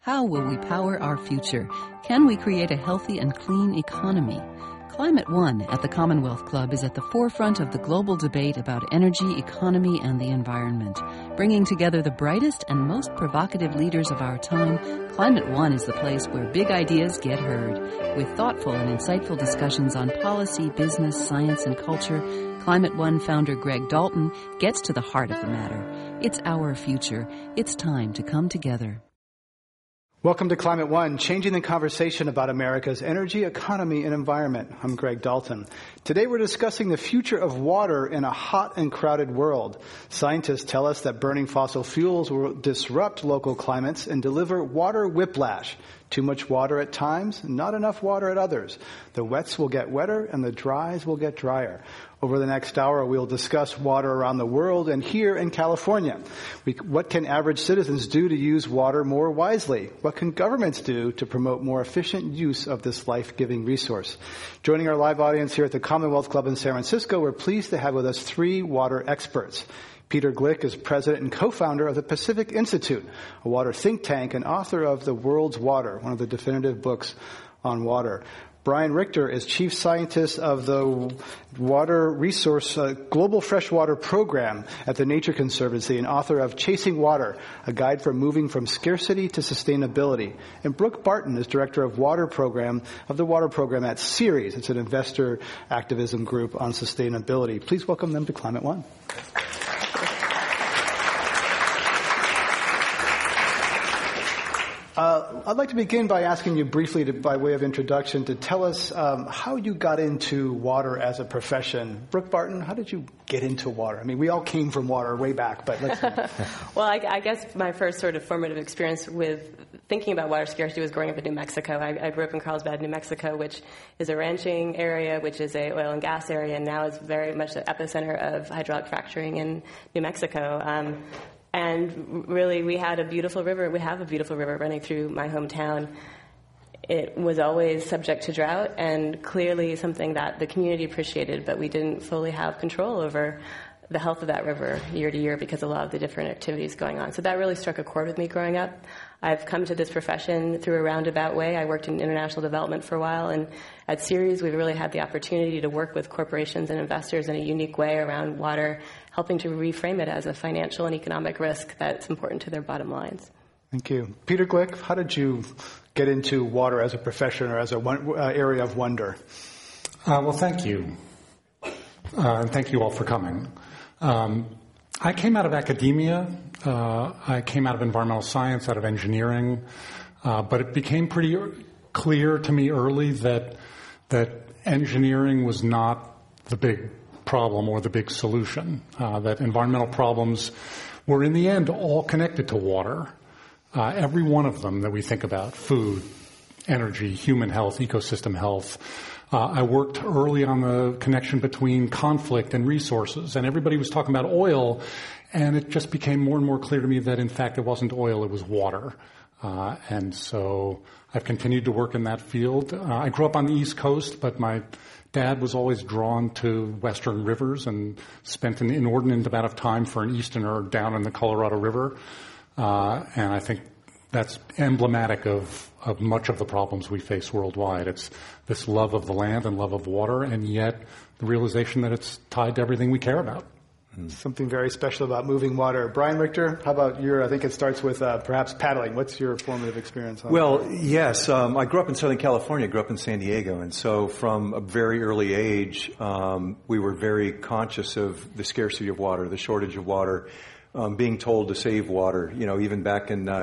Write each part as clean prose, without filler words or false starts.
How will we power our future? Can we create a healthy and clean economy? Climate One at the Commonwealth Club is at the forefront of the global debate about energy, economy, and the environment. Bringing together the brightest and most provocative leaders of our time, Climate One is the place where big ideas get heard. With thoughtful and insightful discussions on policy, business, science, and culture, Climate One founder Greg Dalton gets to the heart of the matter. It's our future. It's time to come together. Welcome to Climate One, changing the conversation about America's energy, economy, and environment. I'm Greg Dalton. Today we're discussing the future of water in a hot and crowded world. Scientists tell us that burning fossil fuels will disrupt local climates and deliver water whiplash. Too much water at times, not enough water at others. The wets will get wetter and the dries will get drier. Over the next hour, we'll discuss water around the world and here in California. What can average citizens do to use water more wisely? What can governments do to promote more efficient use of this life-giving resource? Joining our live audience here at the Commonwealth Club in San Francisco, we're pleased to have with us three water experts. Peter Glick is president and co-founder of the Pacific Institute, a water think tank and author of The World's Water, one of the definitive books on water. Brian Richter is chief scientist of the Water Resource Global Freshwater Program at the Nature Conservancy and author of Chasing Water, a guide for moving from scarcity to sustainability. And Brooke Barton is director of Water Program of the Water Program at Ceres. It's an investor activism group on sustainability. Please welcome them to Climate One. I'd like to begin by asking you briefly, by way of introduction, to tell us how you got into water as a profession. Brooke Barton, how did you get into water? I mean, we all came from water way back, but let's... Well, I guess my first sort of formative experience with thinking about water scarcity was growing up in New Mexico. I grew up in Carlsbad, New Mexico, which is a ranching area, which is a oil and gas area, and now is very much the epicenter of hydraulic fracturing in New Mexico. And really, we had a beautiful river. We have a beautiful river running through my hometown. It was always subject to drought and clearly something that the community appreciated, but we didn't fully have control over the health of that river year to year because of a lot of the different activities going on. So that really struck a chord with me growing up. I've come to this profession through a roundabout way. I worked in international development for a while, and at Ceres, we've really had the opportunity to work with corporations and investors in a unique way around water, helping to reframe it as a financial and economic risk that's important to their bottom lines. Thank you. Peter Glick, how did you get into water as a profession or as an area of wonder? Well, thank you. And thank you all for coming. I came out of academia. I came out of environmental science, out of engineering. But it became pretty clear to me early that engineering was not the big problem or the big solution. That environmental problems were, in the end, all connected to water. Every one of them that we think about: food, energy, human health, ecosystem health. I worked early on the connection between conflict and resources, and everybody was talking about oil, and it just became more and more clear to me that, in fact, it wasn't oil, it was water. And so I've continued to work in that field. I grew up on the East Coast, but my dad was always drawn to western rivers and spent an inordinate amount of time for an Easterner down in the Colorado River. And I think that's emblematic of much of the problems we face worldwide. It's this love of the land and love of water, and yet the realization that it's tied to everything we care about. Something very special about moving water. Brian Richter, how about I think it starts with perhaps paddling. What's your formative experience on that? Yes. I grew up in Southern California, grew up in San Diego, and so from a very early age, we were very conscious of the scarcity of water, the shortage of water, being told to save water, even back in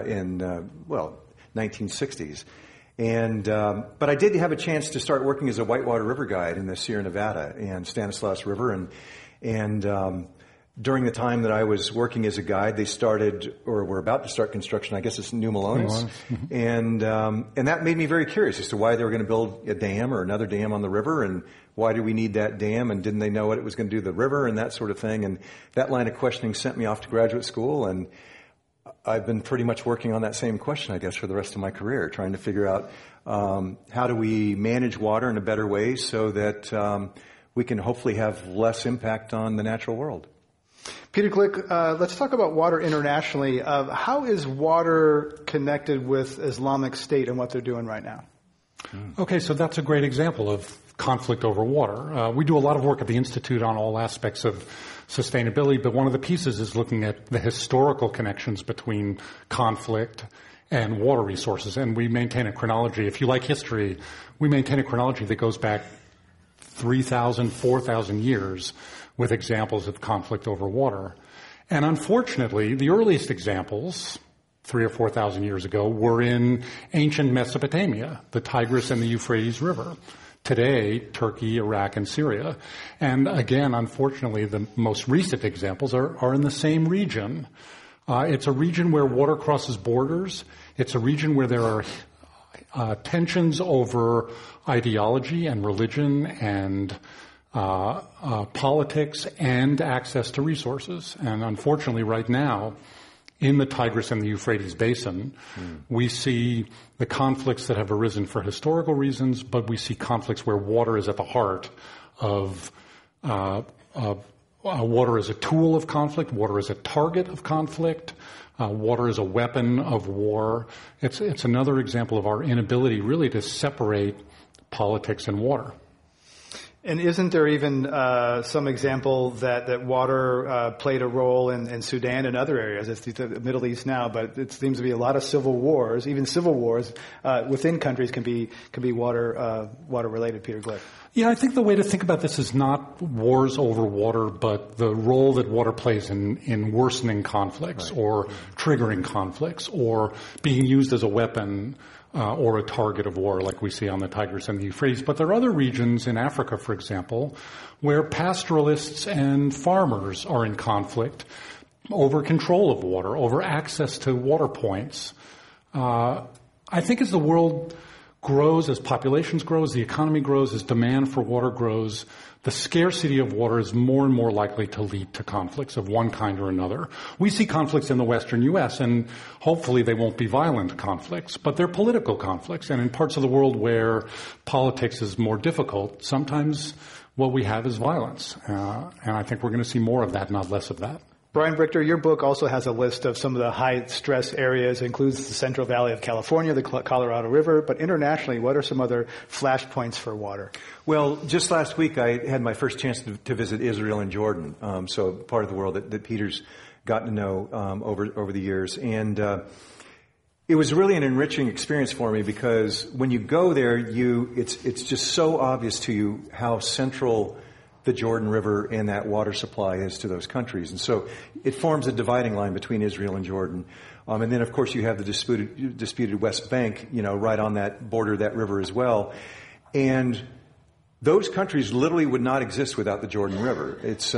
1960s. But I did have a chance to start working as a whitewater river guide in the Sierra Nevada and Stanislaus River, and during the time that I was working as a guide, they started, or were about to start construction, I guess it's New Melones. Mm-hmm. And that made me very curious as to why they were going to build a dam or another dam on the river, and why do we need that dam, and didn't they know what it was going to do to the river, and that sort of thing. And that line of questioning sent me off to graduate school, and I've been pretty much working on that same question, I guess, for the rest of my career, trying to figure out how do we manage water in a better way so that we can hopefully have less impact on the natural world. Peter Glick, let's talk about water internationally. How is water connected with Islamic State and what they're doing right now? Okay, so that's a great example of conflict over water. We do a lot of work at the Institute on all aspects of sustainability, but one of the pieces is looking at the historical connections between conflict and water resources. And we maintain a chronology. If you like history, we maintain a chronology that goes back 3,000, 4,000 years with examples of conflict over water. And unfortunately, the earliest examples, 3,000 or 4,000 years ago, were in ancient Mesopotamia, the Tigris and the Euphrates River. Today, Turkey, Iraq, and Syria. And again, unfortunately, the most recent examples are in the same region. It's a region where water crosses borders. It's a region where there are tensions over ideology and religion and politics and access to resources. And unfortunately, right now, in the Tigris and the Euphrates basin, we see the conflicts that have arisen for historical reasons, but we see conflicts where water is at the heart of water as a tool of conflict, water as a target of conflict, water as a weapon of war. It's another example of our inability really to separate politics and water. And isn't there even some example that water played a role in Sudan and other areas? It's the Middle East now, but it seems to be a lot of civil wars. Even civil wars within countries can be water related. Peter Glick. Yeah, I think the way to think about this is not wars over water, but the role that water plays in worsening conflicts, right, or triggering conflicts, or being used as a weapon or a target of war like we see on the Tigris and the Euphrates. But there are other regions in Africa, for example, where pastoralists and farmers are in conflict over control of water, over access to water points. I think as the world grows, as populations grow, as the economy grows, as demand for water grows, the scarcity of water is more and more likely to lead to conflicts of one kind or another. We see conflicts in the western U.S., and hopefully they won't be violent conflicts, but they're political conflicts. And in parts of the world where politics is more difficult, sometimes what we have is violence. And I think we're going to see more of that, not less of that. Brian Brichter, your book also has a list of some of the high-stress areas. It includes the Central Valley of California, the Colorado River. But internationally, what are some other flashpoints for water? Well, just last week, I had my first chance to visit Israel and Jordan, so part of the world that Peter's gotten to know over the years. And it was really an enriching experience for me because when you go there, it's just so obvious to you how central the Jordan River and that water supply is to those countries. And so it forms a dividing line between Israel and Jordan. And then, of course, you have the disputed West Bank, right on that border of that river as well. And those countries literally would not exist without the Jordan River. It's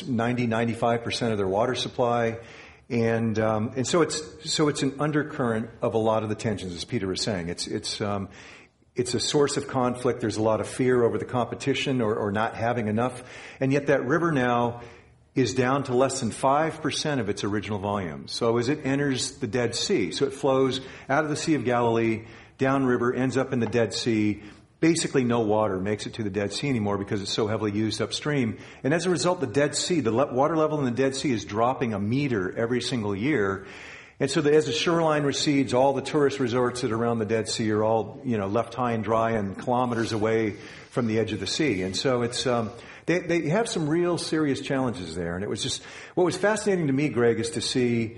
95% of their water supply. And so it's an undercurrent of a lot of the tensions, as Peter was saying. It's a source of conflict. There's a lot of fear over the competition or not having enough. And yet that river now is down to less than 5% of its original volume. So as it enters the Dead Sea, so it flows out of the Sea of Galilee, downriver, ends up in the Dead Sea. Basically no water makes it to the Dead Sea anymore because it's so heavily used upstream. And as a result, the Dead Sea, the water level in the Dead Sea is dropping a meter every single year. And so as the shoreline recedes, all the tourist resorts that are around the Dead Sea are all, left high and dry and kilometers away from the edge of the sea. And so it's, they have some real serious challenges there. And it was just, what was fascinating to me, Greg, is to see,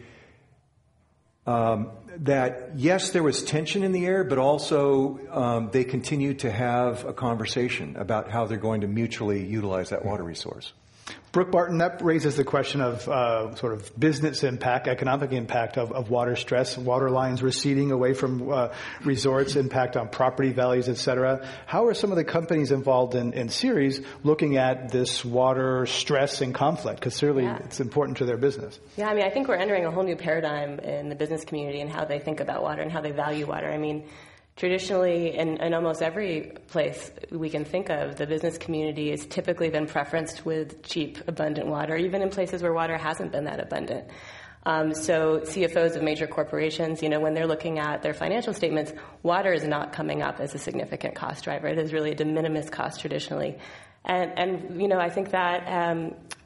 that yes, there was tension in the air, but also, they continued to have a conversation about how they're going to mutually utilize that water resource. Brooke Barton, that raises the question of sort of business impact, economic impact of water stress, water lines receding away from resorts, impact on property values, et cetera. How are some of the companies involved in Ceres looking at this water stress and conflict? Because certainly it's important to their business. Yeah, I think we're entering a whole new paradigm in the business community and how they think about water and how they value water. Traditionally, in almost every place we can think of, the business community has typically been preferenced with cheap, abundant water, even in places where water hasn't been that abundant. So CFOs of major corporations, when they're looking at their financial statements, water is not coming up as a significant cost driver. It is really a de minimis cost traditionally. And I think that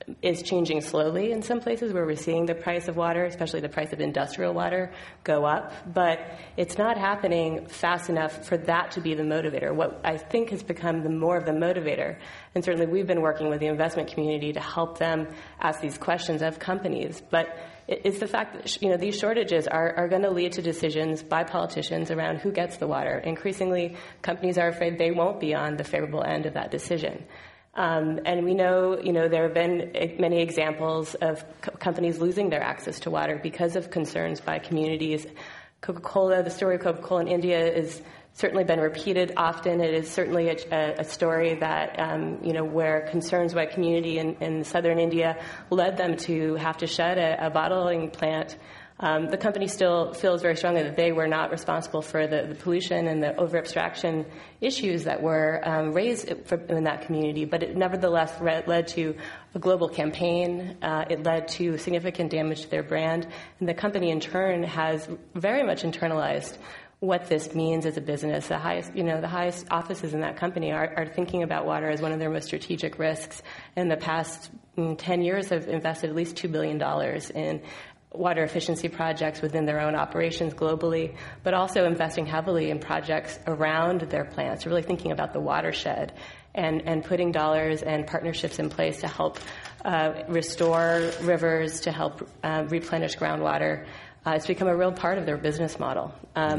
is changing slowly in some places where we're seeing the price of water, especially the price of industrial water, go up. But it's not happening fast enough for that to be the motivator. What I think has become more of the motivator, and certainly we've been working with the investment community to help them ask these questions of companies, but it's the fact that these shortages are going to lead to decisions by politicians around who gets the water. Increasingly, companies are afraid they won't be on the favorable end of that decision. And we know, there have been many examples of companies losing their access to water because of concerns by communities. Coca-Cola, the story of Coca-Cola in India is certainly been repeated often. It is certainly a story that, where concerns by community in southern India led them to have to shut a bottling plant. The company still feels very strongly that they were not responsible for the pollution and the over-abstraction issues that were raised in that community, but it nevertheless led to a global campaign. It led to significant damage to their brand, and the company in turn has very much internalized what this means as a business. The highest offices in that company are thinking about water as one of their most strategic risks. In the past 10 years, have invested at least $2 billion in water efficiency projects within their own operations globally, but also investing heavily in projects around their plants, really thinking about the watershed and putting dollars and partnerships in place to help restore rivers, to help replenish groundwater. It's become a real part of their business model.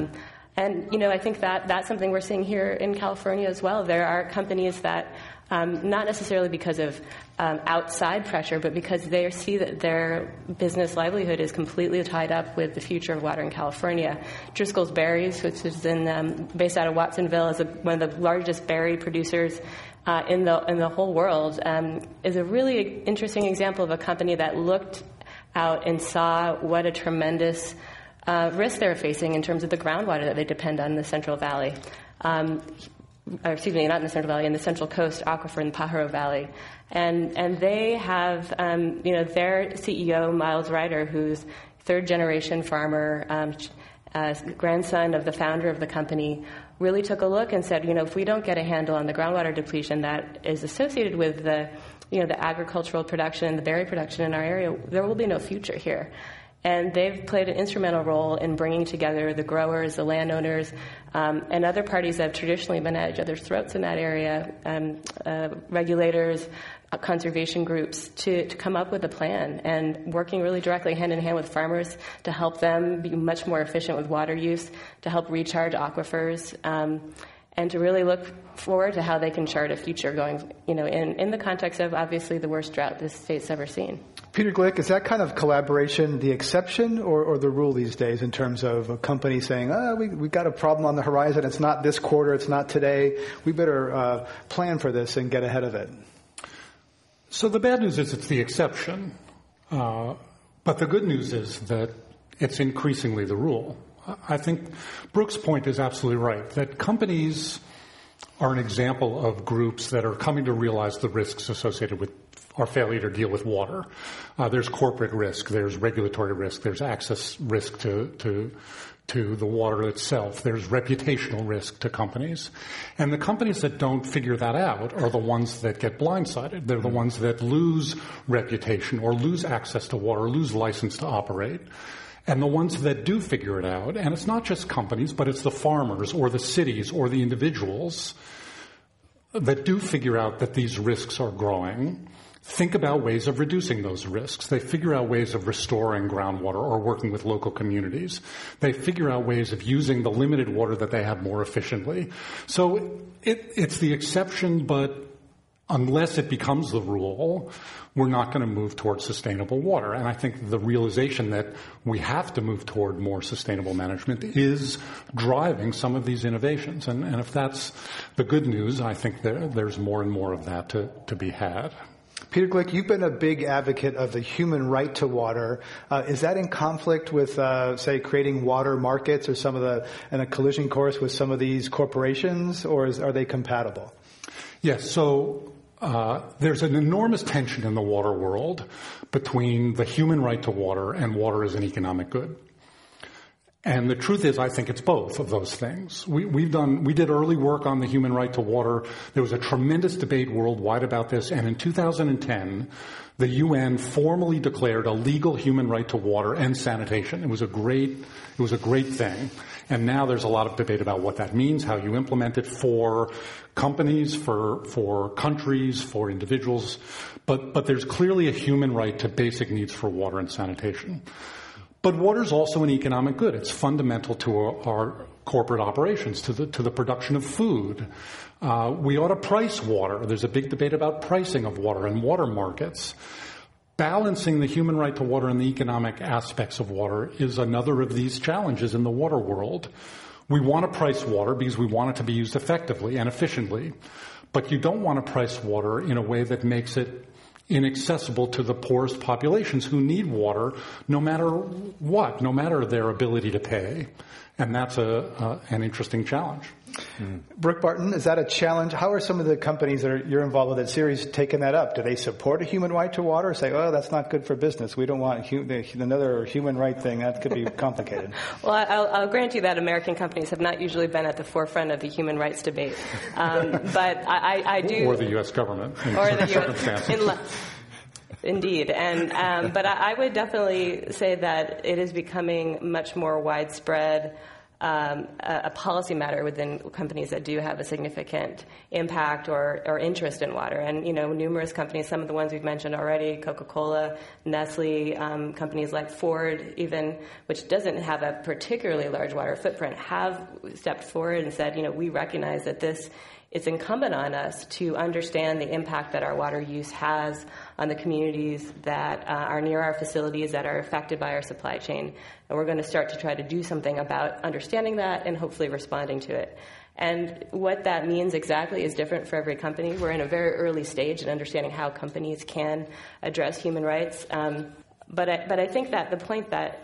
I think that's something we're seeing here in California as well. There are companies that, not necessarily because of outside pressure, but because they see that their business livelihood is completely tied up with the future of water in California. Driscoll's Berries, which is based out of Watsonville, is one of the largest berry producers in the whole world, is a really interesting example of a company that looked out and saw what a tremendous risk they're facing in terms of the groundwater that they depend on in the Central Valley. Not in the Central Valley, in the Central Coast Aquifer in the Pajaro Valley. And they have, their CEO, Miles Ryder, who's third-generation farmer, grandson of the founder of the company, really took a look and said, if we don't get a handle on the groundwater depletion that is associated with the agricultural production and the berry production in our area, there will be no future here. And they've played an instrumental role in bringing together the growers, the landowners, and other parties that have traditionally been at each other's throats in that area, regulators, conservation groups, to come up with a plan, and working really directly hand in hand with farmers to help them be much more efficient with water use, to help recharge aquifers, and to really look forward to how they can chart a future going, in the context of obviously the worst drought this state's ever seen. Peter Glick, is that kind of collaboration the exception or the rule these days in terms of a company saying, we've got a problem on the horizon, it's not this quarter, it's not today, we better plan for this and get ahead of it? So the bad news is it's the exception, but the good news is that it's increasingly the rule. I think Brooke's point is absolutely right, that companies are an example of groups that are coming to realize the risks associated with our failure to deal with water. There's corporate risk, there's regulatory risk, there's access risk to the water itself, there's reputational risk to companies. And the companies that don't figure that out are the ones that get blindsided. They're the ones that lose reputation or lose access to water, lose license to operate. And the ones that do figure it out, and it's not just companies, but it's the farmers or the cities or the individuals that do figure out that these risks are growing, think about ways of reducing those risks. They figure out ways of restoring groundwater or working with local communities. They figure out ways of using the limited water that they have more efficiently. So it's the exception, but unless it becomes the rule, we're not going to move towards sustainable water. And I think the realization that we have to move toward more sustainable management is driving some of these innovations. And if that's the good news, I think there's more and more of that to be had. Peter Glick, you've been a big advocate of the human right to water. Is that in conflict with, say, creating water markets or in a collision course with some of these corporations, or are they compatible? Yes, so there's an enormous tension in the water world between the human right to water and water as an economic good. And the truth is, I think it's both of those things. We did early work on the human right to water. There was a tremendous debate worldwide about this, and in 2010, the UN formally declared a legal human right to water and sanitation. It was a great thing. And now there's a lot of debate about what that means, how you implement it for companies, for countries, for individuals. But there's clearly a human right to basic needs for water and sanitation. But water is also an economic good. It's fundamental to our corporate operations, to the production of food. We ought to price water. There's a big debate about pricing of water and water markets. Balancing the human right to water and the economic aspects of water is another of these challenges in the water world. We want to price water because we want it to be used effectively and efficiently, but you don't want to price water in a way that makes it inaccessible to the poorest populations who need water no matter what, no matter their ability to pay. And that's an interesting challenge. Brooke Barton, is that a challenge? How are some of the companies that you're involved with at Ceres taking that up? Do they support a human right to water or say, oh, that's not good for business? We don't want another human right thing. That could be complicated. Well, I'll grant you that American companies have not usually been at the forefront of the human rights debate. But I do... Or the U.S. government. Or the U.S. Indeed. And but I would definitely say that it is becoming much more widespread a policy matter within companies that do have a significant impact or interest in water. And, numerous companies, some of the ones we've mentioned already, Coca-Cola, Nestle, companies like Ford even, which doesn't have a particularly large water footprint, have stepped forward and said, we recognize that it's incumbent on us to understand the impact that our water use has on the communities that are near our facilities that are affected by our supply chain. And we're going to start to try to do something about understanding that and hopefully responding to it. And what that means exactly is different for every company. We're in a very early stage in understanding how companies can address human rights. But I think that the point that,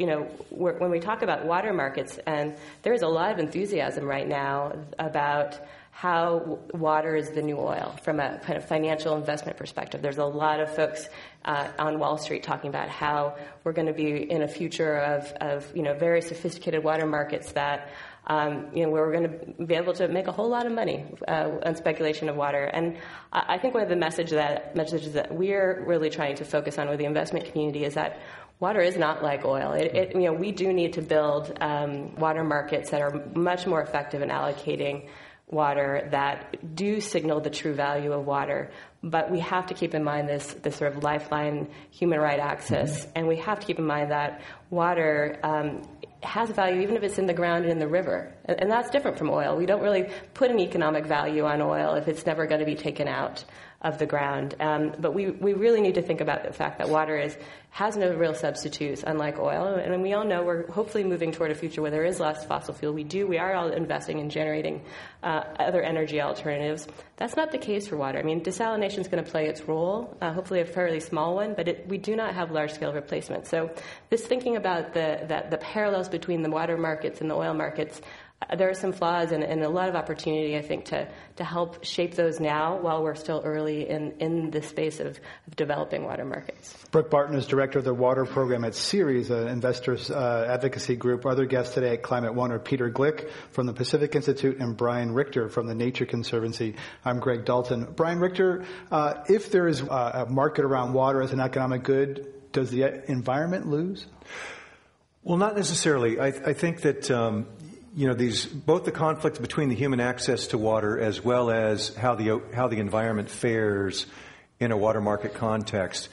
when we talk about water markets, and there's a lot of enthusiasm right now about how water is the new oil from a kind of financial investment perspective. There's a lot of folks on Wall Street talking about how we're going to be in a future of very sophisticated water markets that where we're going to be able to make a whole lot of money on speculation of water. And I think one of the messages that we're really trying to focus on with the investment community is that water is not like oil. We do need to build water markets that are much more effective in allocating water, that do signal the true value of water. But we have to keep in mind this sort of lifeline human right access. And we have to keep in mind that water has value even if it's in the ground and in the river. And that's different from oil. We don't really put an economic value on oil if it's never going to be taken out of the ground. But we really need to think about the fact that water has no real substitutes, unlike oil. And we all know we're hopefully moving toward a future where there is less fossil fuel. We are all investing in generating other energy alternatives. That's not the case for water. I mean, desalination is going to play its role, hopefully a fairly small one, but we do not have large-scale replacement. So this thinking about the parallels between the water markets and the oil markets, there are some flaws and a lot of opportunity, I think, to help shape those now while we're still early in the space of developing water markets. Brooke Barton is director of the water program at Ceres, an investors advocacy group. Our other guests today at Climate One are Peter Glick from the Pacific Institute and Brian Richter from the Nature Conservancy. I'm Greg Dalton. Brian Richter, if there is a market around water as an economic good, does the environment lose? Well, not necessarily. I think that both the conflict between the human access to water as well as how the environment fares in a water market context,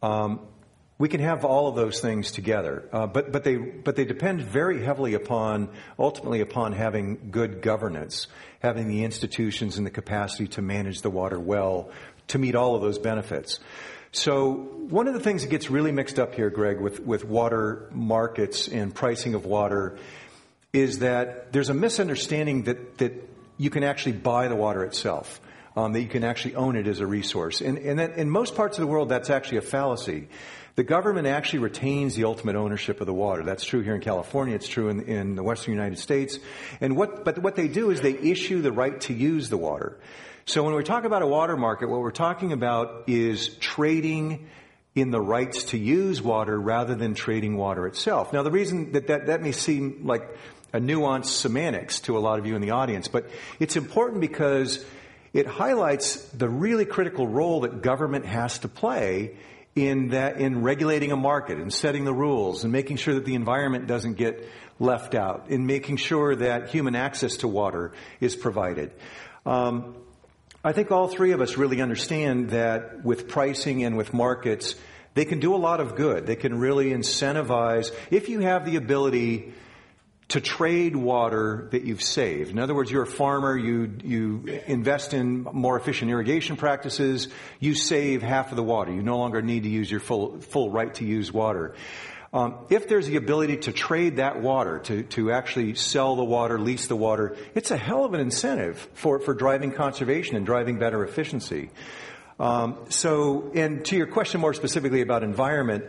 we can have all of those things together, but they depend very heavily ultimately upon having good governance, having the institutions and the capacity to manage the water well, to meet all of those benefits. So one of the things that gets really mixed up here, Greg, with water markets and pricing of water is that there's a misunderstanding that you can actually buy the water itself, that you can actually own it as a resource. And that in most parts of the world, that's actually a fallacy. The government actually retains the ultimate ownership of the water. That's true here in California. It's true in the western United States. But what they do is they issue the right to use the water. So when we talk about a water market, what we're talking about is trading in the rights to use water rather than trading water itself. Now, the reason that may seem like a nuanced semantics to a lot of you in the audience, but it's important because it highlights the really critical role that government has to play in regulating a market and setting the rules and making sure that the environment doesn't get left out, in making sure that human access to water is provided. I think all three of us really understand that with pricing and with markets, they can do a lot of good. They can really incentivize, if you have the ability to trade water that you've saved. In other words, you're a farmer, you invest in more efficient irrigation practices, you save half of the water. You no longer need to use your full right to use water. If there's the ability to trade that water, to actually sell the water, lease the water, it's a hell of an incentive for driving conservation and driving better efficiency. And to your question more specifically about environment,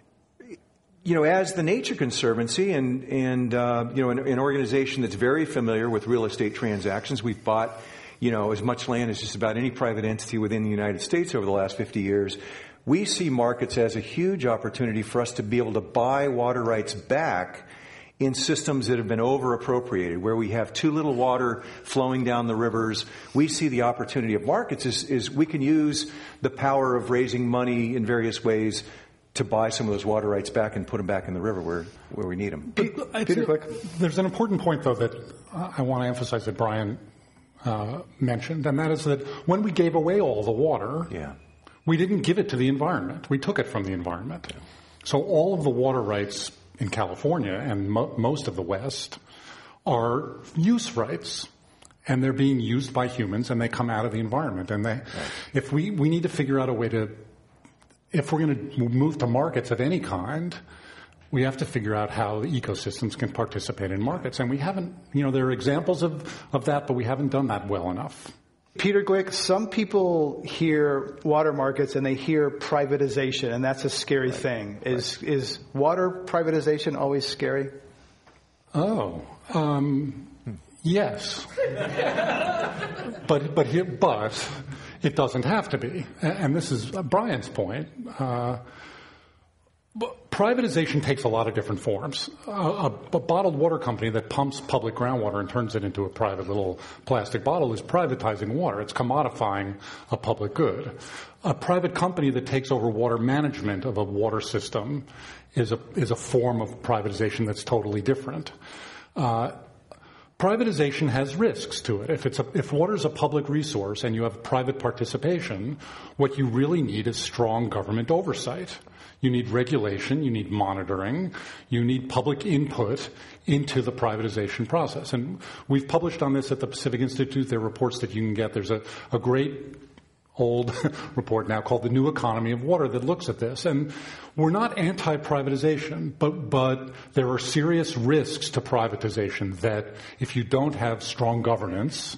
as the Nature Conservancy and an organization that's very familiar with real estate transactions, we've bought, as much land as just about any private entity within the United States over the last 50 years. We see markets as a huge opportunity for us to be able to buy water rights back in systems that have been over-appropriated, where we have too little water flowing down the rivers. We see the opportunity of markets is we can use the power of raising money in various ways to buy some of those water rights back and put them back in the river where we need them. Peter, quick. There's an important point, though, that I want to emphasize that Brian mentioned, and that is that when we gave away all the water, we didn't give it to the environment. We took it from the environment. Yeah. So all of the water rights in California and most of the West are use rights, and they're being used by humans, and they come out of the environment. And if we need to figure out a way to, if we're going to move to markets of any kind, we have to figure out how the ecosystems can participate in markets. And we haven't, there are examples of that, but we haven't done that well enough. Peter Glick, some people hear water markets and they hear privatization, and that's a scary thing. Is water privatization always scary? Yes. but it doesn't have to be. And this is Brian's point. Privatization takes a lot of different forms. A bottled water company that pumps public groundwater and turns it into a private little plastic bottle is privatizing water. It's commodifying a public good. A private company that takes over water management of a water system is a form of privatization that's totally different. Privatization has risks to it. If water is a public resource and you have private participation, what you really need is strong government oversight. You need regulation, you need monitoring, you need public input into the privatization process. And we've published on this at the Pacific Institute. There are reports that you can get. There's a great old report now called The New Economy of Water that looks at this. And we're not anti-privatization, but there are serious risks to privatization that if you don't have strong governance,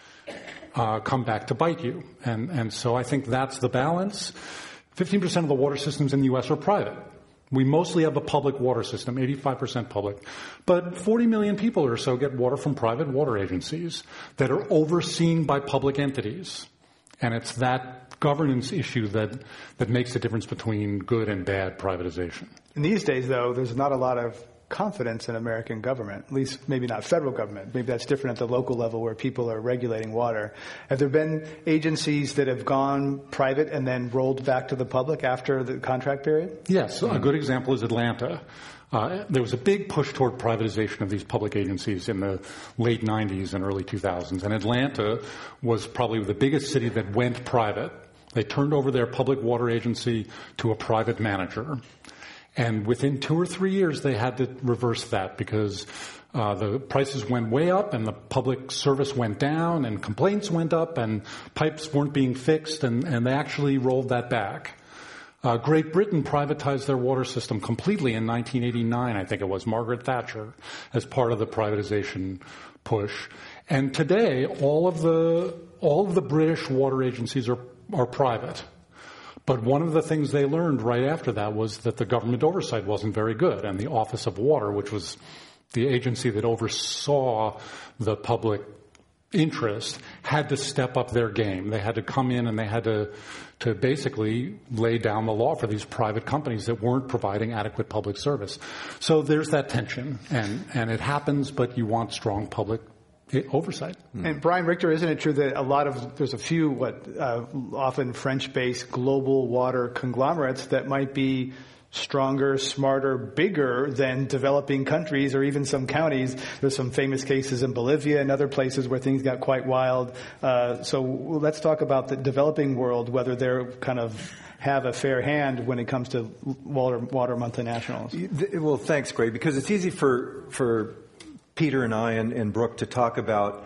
come back to bite you. And so I think that's the balance. 15% of the water systems in the U.S. are private. We mostly have a public water system, 85% public. But 40 million people or so get water from private water agencies that are overseen by public entities. And it's that governance issue that makes the difference between good and bad privatization. And these days, though, there's not a lot of confidence in American government, at least maybe not federal government. Maybe that's different at the local level where people are regulating water. Have there been agencies that have gone private and then rolled back to the public after the contract period? Yes. A good example is Atlanta. There was a big push toward privatization of these public agencies in the late 90s and early 2000s. And Atlanta was probably the biggest city that went private. They turned over their public water agency to a private manager. And within 2 or 3 years, they had to reverse that because the prices went way up and the public service went down and complaints went up and pipes weren't being fixed, and they actually rolled that back. Great Britain privatized their water system completely in 1989, I think it was, Margaret Thatcher, as part of the privatization push. And today, all of the British water agencies are private. But one of the things they learned right after that was that the government oversight wasn't very good, and the Office of Water, which was the agency that oversaw the public interest had to step up their game. They had to come in and they had to basically lay down the law for these private companies that weren't providing adequate public service. So there's that tension, and it happens, but you want strong public oversight. And Brian Richter, isn't it true that there's a few often French-based global water conglomerates that might be stronger, smarter, bigger than developing countries or even some counties? There's some famous cases in Bolivia and other places where things got quite wild. So let's talk about the developing world, whether they're kind of have a fair hand when it comes to water multinationals. Well, thanks, Greg, because it's easy for Peter and I and Brooke to talk about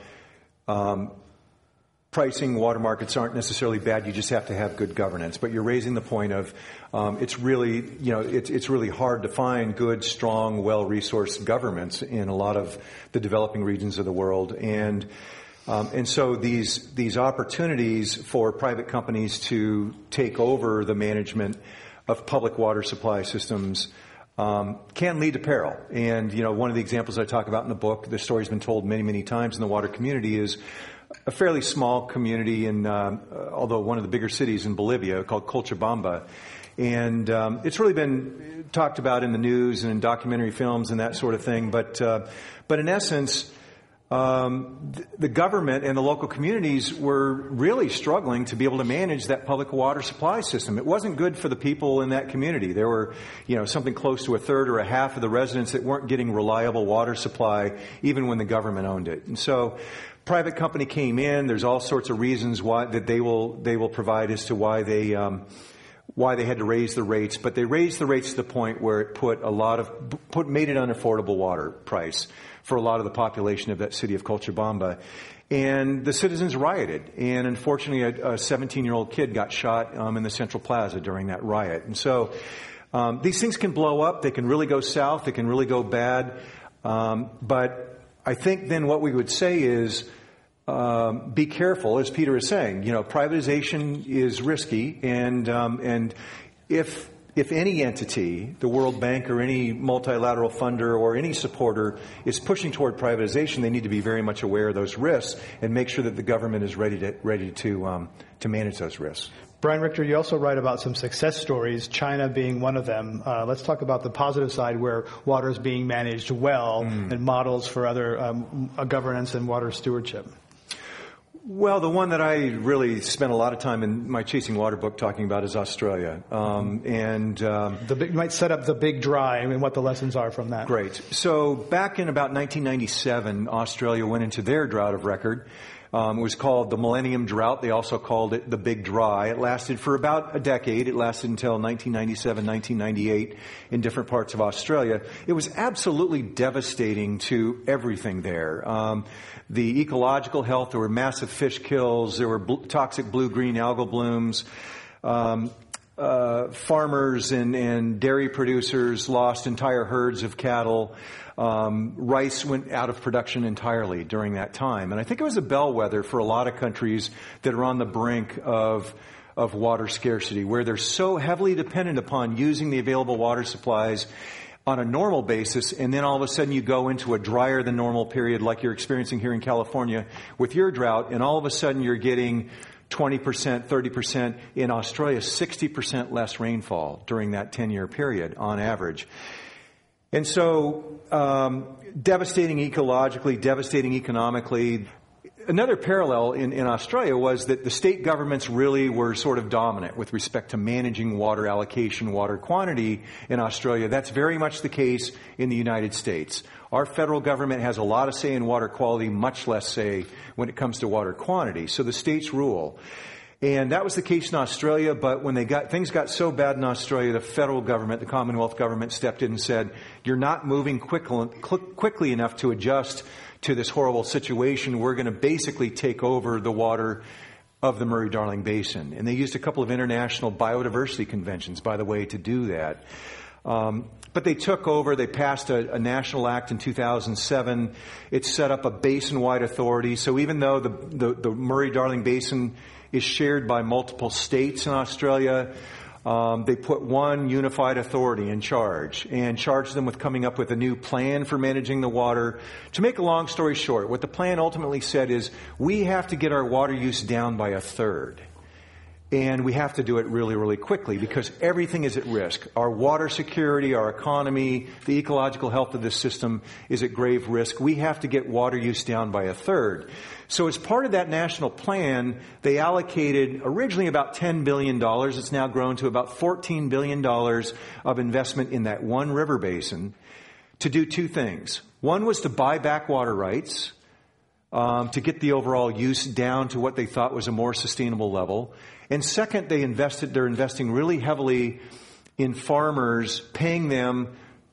pricing. Water markets aren't necessarily bad. You just have to have good governance. But you're raising the point of it's really hard to find good, strong, well-resourced governments in a lot of the developing regions of the world. And so these opportunities for private companies to take over the management of public water supply systems can lead to peril. And, one of the examples I talk about in the book, the story's been told many, many times in the water community, is a fairly small community although one of the bigger cities in Bolivia, called Cochabamba. And it's really been talked about in the news and in documentary films and that sort of thing. But in essence, the government and the local communities were really struggling to be able to manage that public water supply system. It wasn't good for the people in that community. There were, something close to a third or a half of the residents that weren't getting reliable water supply even when the government owned it. And so private company came in. There's all sorts of reasons why that they will provide as to why they had to raise the rates, but they raised the rates to the point where it made it unaffordable water price for a lot of the population of that city of Cochabamba. And the citizens rioted. And unfortunately, a 17-year-old kid got shot in the Central Plaza during that riot. And so these things can blow up. They can really go south. They can really go bad. But I think then what we would say is be careful, as Peter is saying. Privatization is risky, and if any entity, the World Bank or any multilateral funder or any supporter is pushing toward privatization, they need to be very much aware of those risks and make sure that the government is ready to manage those risks. Brian Richter, you also write about some success stories, China being one of them. Let's talk about the positive side where water is being managed well and models for other governance and water stewardship. Well, the one that I really spent a lot of time in my Chasing Water book talking about is Australia. You might set up the Big Dry and what the lessons are from that. Great. So back in about 1997, Australia went into their drought of record. It was called the Millennium Drought. They also called it the Big Dry. It lasted for about a decade. It lasted until 1997, 1998 in different parts of Australia. It was absolutely devastating to everything there. The ecological health, there were massive fish kills, there were toxic blue-green algal blooms. Farmers and dairy producers lost entire herds of cattle. Rice went out of production entirely during that time. And I think it was a bellwether for a lot of countries that are on the brink of water scarcity, where they're so heavily dependent upon using the available water supplies on a normal basis, and then all of a sudden you go into a drier than normal period like you're experiencing here in California with your drought, and all of a sudden you're getting 20%, 30%, in Australia, 60% less rainfall during that 10-year period on average. And so, devastating ecologically, devastating economically. Another parallel in Australia was that the state governments really were sort of dominant with respect to managing water allocation, water quantity in Australia. That's very much the case in the United States. Our federal government has a lot of say in water quality, much less say when it comes to water quantity. So the states rule. And that was the case in Australia, but when things got so bad in Australia, the federal government, the Commonwealth government stepped in and said, you're not moving quickly enough to adjust to this horrible situation. We're going to basically take over the water of the Murray-Darling Basin. And they used a couple of international biodiversity conventions, by the way, to do that. But they took over. They passed a national act in 2007. It set up a basin-wide authority. So even though the Murray-Darling Basin is shared by multiple states in Australia, They put one unified authority in charge and charged them with coming up with a new plan for managing the water. To make a long story short, what the plan ultimately said is we have to get our water use down by 1/3. And we have to do it really, really quickly because everything is at risk. Our water security, our economy, the ecological health of this system is at grave risk. We have to get water use down by 1/3. So as part of that national plan, they allocated originally about $10 billion. It's now grown to about $14 billion of investment in that one river basin to do two things. One was to buy back water rights, to get the overall use down to what they thought was a more sustainable level. And second, they're investing really heavily in farmers, paying them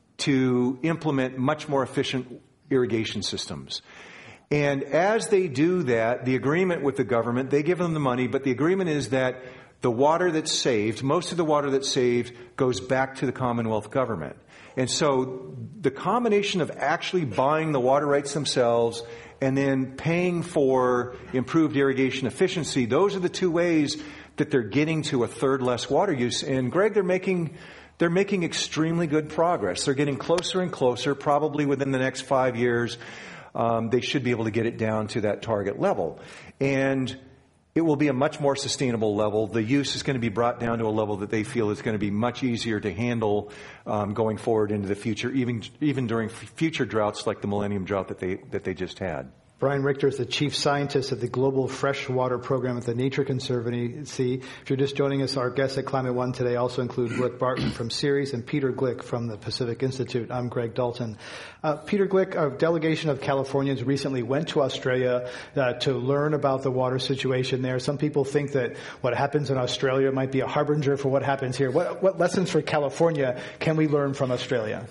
to implement much more efficient irrigation systems. And as they do that, the agreement with the government, they give them the money, but the agreement is that the water that's saved, most of the water that's saved, goes back to the Commonwealth government. And so the combination of actually buying the water rights themselves and then paying for improved irrigation efficiency, those are the two ways that they're getting to 1/3 less water use. And Greg, they're making extremely good progress. They're getting closer and closer. Probably within the next 5 years, they should be able to get it down to that target level. And it will be a much more sustainable level. The use is going to be brought down to a level that they feel is going to be much easier to handle going forward into the future, even during future droughts like the Millennium Drought that they just had. Brian Richter is the chief scientist of the Global Freshwater Program at the Nature Conservancy. If you're just joining us, our guests at Climate One today also include Brooke Barton from Ceres and Peter Glick from the Pacific Institute. I'm Greg Dalton. Peter Glick, a delegation of Californians recently went to Australia to learn about the water situation there. Some people think that what happens in Australia might be a harbinger for what happens here. What lessons for California can we learn from Australia?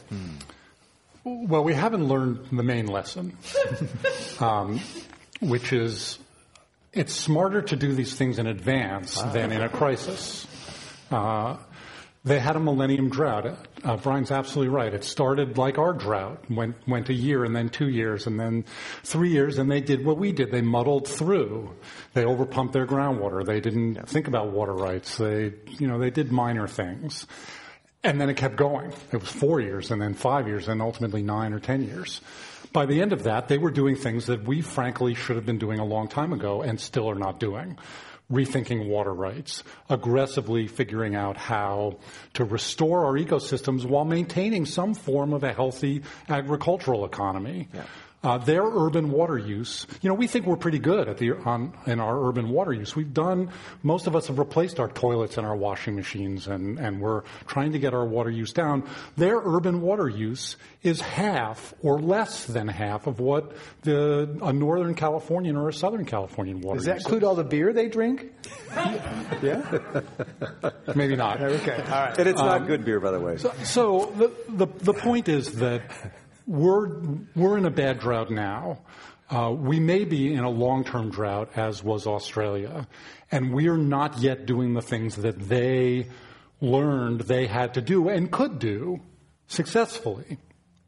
Well, we haven't learned the main lesson, which is it's smarter to do these things in advance than in a crisis. They had a Millennium Drought. Brian's absolutely right. It started like our drought, went a year and then 2 years and then 3 years, and they did what we did. They muddled through. They overpumped their groundwater. They didn't think about water rights. They did minor things. And then it kept going. It was 4 years and then 5 years and ultimately 9 or 10 years. By the end of that, they were doing things that we frankly should have been doing a long time ago and still are not doing. Rethinking water rights, aggressively figuring out how to restore our ecosystems while maintaining some form of a healthy agricultural economy. Yeah. Their urban water use, we think we're pretty good in our urban water use. Most of us have replaced our toilets and our washing machines, and we're trying to get our water use down. Their urban water use is half or less than half of what a Northern Californian or a Southern Californian water use. Does that include all the beer they drink? Yeah? Maybe not. Okay, all right. And it's not good beer, by the way. So the point is that we're in a bad drought now. We may be in a long-term drought, as was Australia, and we are not yet doing the things that they learned they had to do and could do successfully.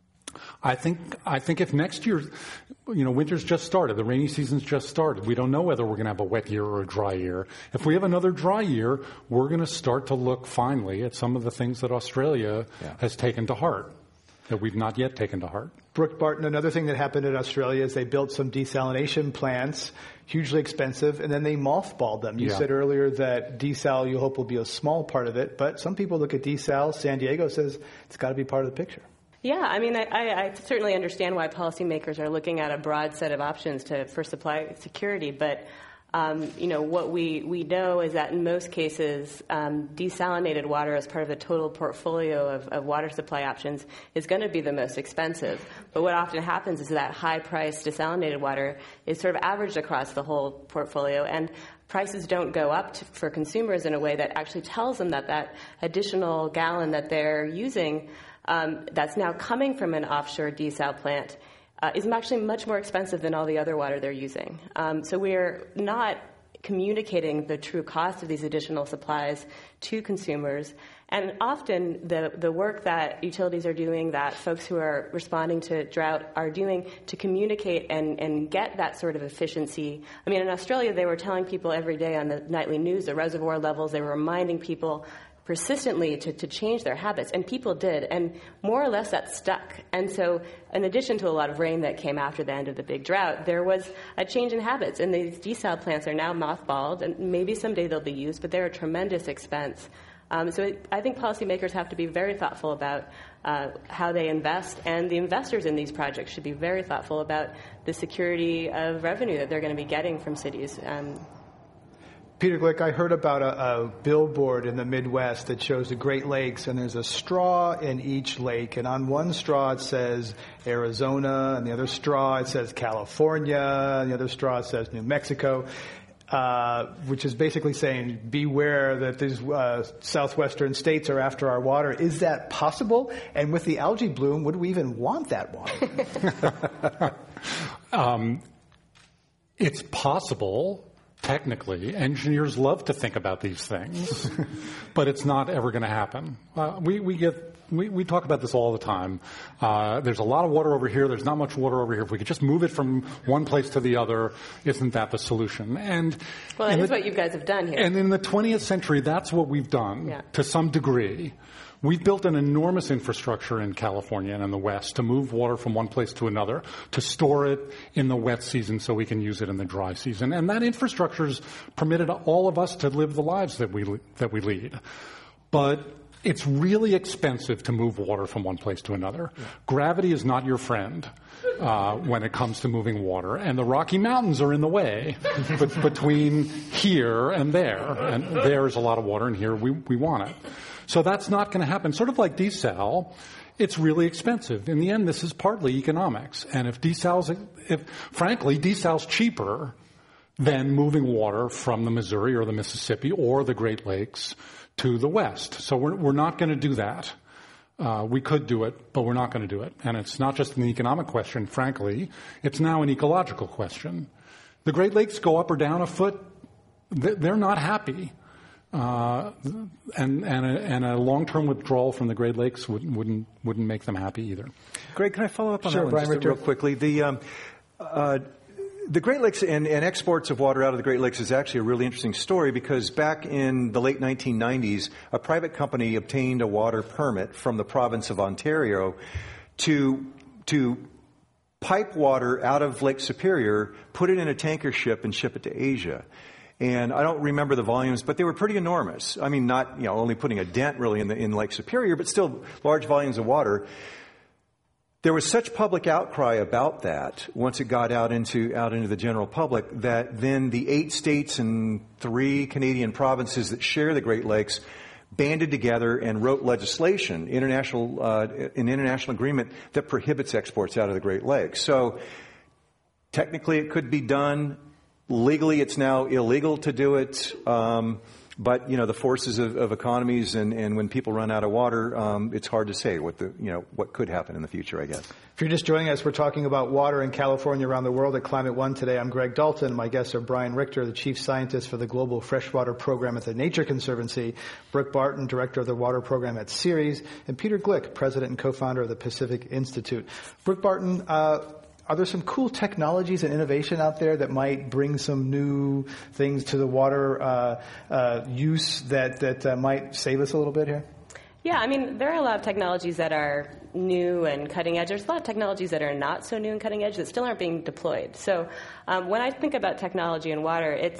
I think if next year, winter's just started, the rainy season's just started, we don't know whether we're going to have a wet year or a dry year. If we have another dry year, we're going to start to look finally at some of the things that Australia has taken to heart, that we've not yet taken to heart. Brooke Barton, another thing that happened in Australia is they built some desalination plants, hugely expensive, and then they mothballed them. You said earlier that desal, you hope, will be a small part of it, but some people look at desal. San Diego says it's got to be part of the picture. Yeah, I certainly understand why policymakers are looking at a broad set of options for supply security, but what we know is that in most cases, desalinated water as part of the total portfolio of water supply options is going to be the most expensive. But what often happens is that high-priced desalinated water is sort of averaged across the whole portfolio, and prices don't go up for consumers in a way that actually tells them that additional gallon that they're using that's now coming from an offshore desal plant is actually much more expensive than all the other water they're using. So we're not communicating the true cost of these additional supplies to consumers. And often the work that utilities are doing, that folks who are responding to drought are doing to communicate and get that sort of efficiency. In Australia, they were telling people every day on the nightly news the reservoir levels. They were reminding people persistently to change their habits, and people did, and more or less that stuck. And so in addition to a lot of rain that came after the end of the big drought, there was a change in habits, and these desal plants are now mothballed, and maybe someday they'll be used, but they're a tremendous expense. I think policymakers have to be very thoughtful about how they invest, and the investors in these projects should be very thoughtful about the security of revenue that they're going to be getting from cities. Peter Glick, I heard about a billboard in the Midwest that shows the Great Lakes, and there's a straw in each lake. And on one straw it says Arizona, and the other straw it says California, and the other straw it says New Mexico, which is basically saying beware that these southwestern states are after our water. Is that possible? And with the algae bloom, would we even want that water? It's possible. Technically, engineers love to think about these things, but it's not ever going to happen. We talk about this all the time. There's a lot of water over here. There's not much water over here. If we could just move it from one place to the other, isn't that the solution? And that is what you guys have done here. And in the 20th century, that's what we've done to some degree. We've built an enormous infrastructure in California and in the West to move water from one place to another, to store it in the wet season so we can use it in the dry season. And that infrastructure's permitted all of us to live the lives that we lead. But it's really expensive to move water from one place to another. Yeah. Gravity is not your friend when it comes to moving water, and the Rocky Mountains are in the way between here and there. And there's a lot of water, and here we want it. So that's not going to happen. Sort of like desal, it's really expensive. In the end, this is partly economics. And frankly, desal's cheaper than moving water from the Missouri or the Mississippi or the Great Lakes to the West. So we're not going to do that. We could do it, but we're not going to do it. And it's not just an economic question, frankly. It's now an ecological question. The Great Lakes go up or down a foot. They're not happy. And a long-term withdrawal from the Great Lakes wouldn't make them happy either. Greg, can I follow up on that one Brian just real quickly? The Great Lakes and exports of water out of the Great Lakes is actually a really interesting story because back in the late 1990s, a private company obtained a water permit from the province of Ontario to pipe water out of Lake Superior, put it in a tanker ship, and ship it to Asia. And I don't remember the volumes, but they were pretty enormous. I mean, not only putting a dent really in Lake Superior, but still large volumes of water. There was such public outcry about that once it got out into the general public that then the 8 states and 3 Canadian provinces that share the Great Lakes banded together and wrote legislation, an international agreement that prohibits exports out of the Great Lakes. So technically it could be done. Legally, it's now illegal to do it. But, the forces of economies and when people run out of water, it's hard to say what could happen in the future, I guess. If you're just joining us, we're talking about water in California around the world at Climate One today. I'm Greg Dalton. My guests are Brian Richter, the Chief Scientist for the Global Freshwater Program at the Nature Conservancy, Brooke Barton, Director of the Water Program at Ceres, and Peter Glick, President and Co-founder of the Pacific Institute. Brooke Barton, are there some cool technologies and innovation out there that might bring some new things to the water use that might save us a little bit here? Yeah, I mean, there are a lot of technologies that are new and cutting edge. There's a lot of technologies that are not so new and cutting edge that still aren't being deployed. So when I think about technology and water,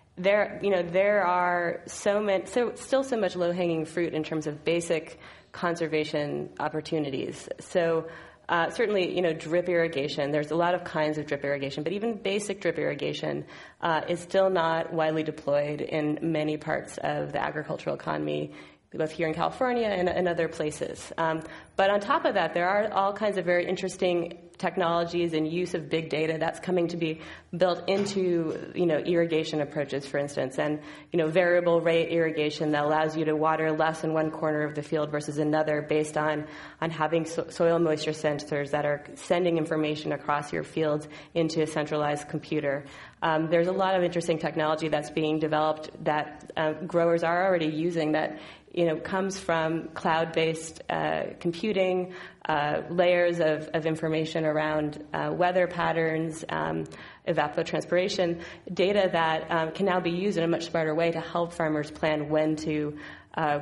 there are still so much low-hanging fruit in terms of basic conservation opportunities. So certainly, drip irrigation. There's a lot of kinds of drip irrigation, but even basic drip irrigation is still not widely deployed in many parts of the agricultural economy, both here in California and other places. But on top of that, there are all kinds of very interesting technologies and use of big data that's coming to be built into, irrigation approaches, for instance, and, variable rate irrigation that allows you to water less in one corner of the field versus another based on having soil moisture sensors that are sending information across your fields into a centralized computer. There's a lot of interesting technology that's being developed that growers are already using that comes from cloud-based computing, layers of information around weather patterns, evapotranspiration, data that can now be used in a much smarter way to help farmers plan when to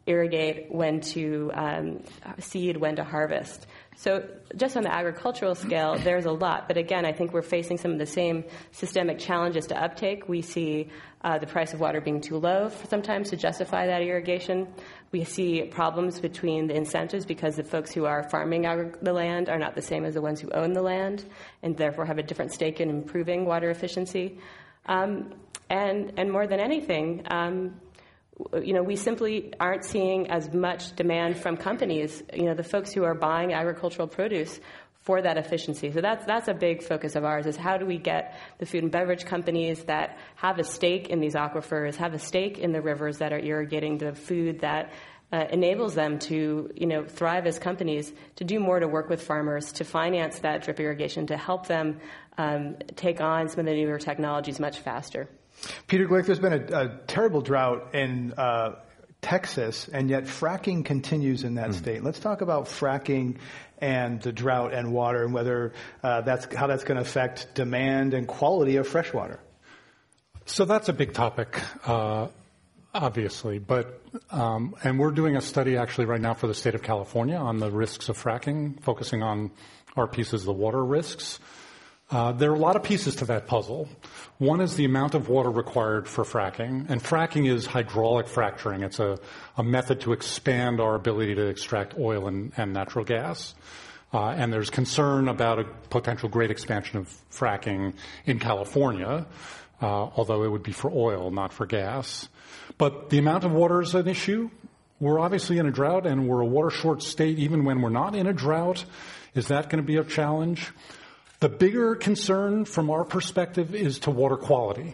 irrigate, when to seed, when to harvest. So just on the agricultural scale, there's a lot. But again, I think we're facing some of the same systemic challenges to uptake. We see the price of water being too low sometimes to justify that irrigation. We see problems between the incentives because the folks who are farming the land are not the same as the ones who own the land and therefore have a different stake in improving water efficiency. And more than anything, we simply aren't seeing as much demand from companies, the folks who are buying agricultural produce for that efficiency. So that's a big focus of ours, is how do we get the food and beverage companies that have a stake in these aquifers, have a stake in the rivers that are irrigating the food that enables them to, thrive as companies, to do more to work with farmers, to finance that drip irrigation, to help them take on some of the newer technologies much faster. Peter Glick, there's been a terrible drought in Texas, and yet fracking continues in that state. Let's talk about fracking and the drought and water, and whether how that's going to affect demand and quality of fresh water. So that's a big topic, obviously, but and we're doing a study actually right now for the state of California on the risks of fracking, focusing on our pieces, the water risks. There are a lot of pieces to that puzzle. One is the amount of water required for fracking, and fracking is hydraulic fracturing. It's a method to expand our ability to extract oil and natural gas. And there's concern about a potential great expansion of fracking in California, although it would be for oil, not for gas. But the amount of water is an issue. We're obviously in a drought, and we're a water-short state even when we're not in a drought. Is that going to be a challenge? The bigger concern from our perspective is to water quality.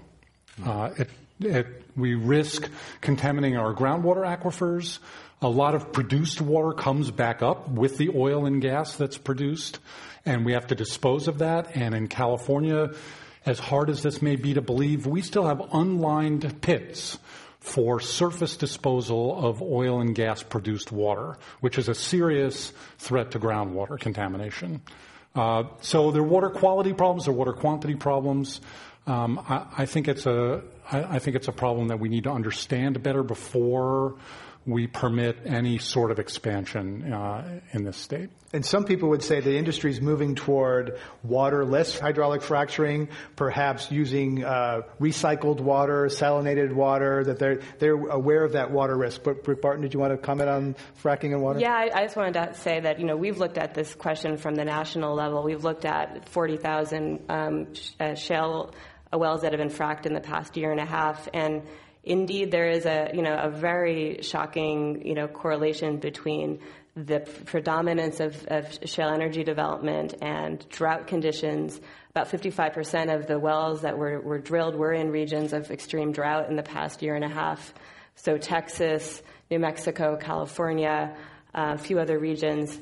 We risk contaminating our groundwater aquifers. A lot of produced water comes back up with the oil and gas that's produced, and we have to dispose of that. And in California, as hard as this may be to believe, we still have unlined pits for surface disposal of oil and gas produced water, which is a serious threat to groundwater contamination. So there are water quality problems, there are water quantity problems. I think it's a problem that we need to understand better before we permit any sort of expansion in this state. And some people would say the industry is moving toward waterless hydraulic fracturing, perhaps using recycled water, salinated water, that they're aware of that water risk. But Rick Barton, did you want to comment on fracking and water? Yeah, I just wanted to say that, we've looked at this question from the national level. We've looked at 40,000 shale wells that have been fracked in the past year and a half, and indeed, there is a very shocking, correlation between the predominance of shale energy development and drought conditions. About 55% of the wells that were drilled were in regions of extreme drought in the past year and a half. So Texas, New Mexico, California, a few other regions.